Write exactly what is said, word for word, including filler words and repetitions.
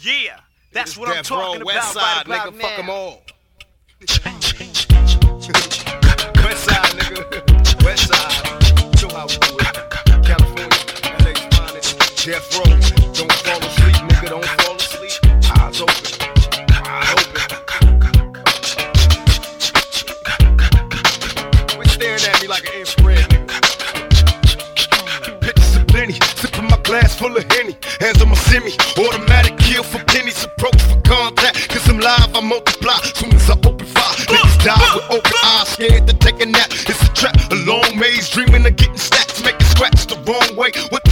Yeah, that's what I'm Death Row, talking about. West Side, right nigga, about fuck them now. all. West Side, nigga, West Side. Show how we do it. California, L A's finest. Death Row, don't fall asleep, nigga, don't fall asleep. Eyes open, eyes open. Quit staring at me like an infrared, nigga. Pictures of plenty, sipping my glass full of Henny. Hands on my semi, automatic kill for pennies. Approach for contact, cause I'm live, I multiply. Soon as I open fire, niggas die with open eyes. Scared to take a nap, it's a trap. A long maze, dreaming of getting stacks. Making scratch the wrong way, what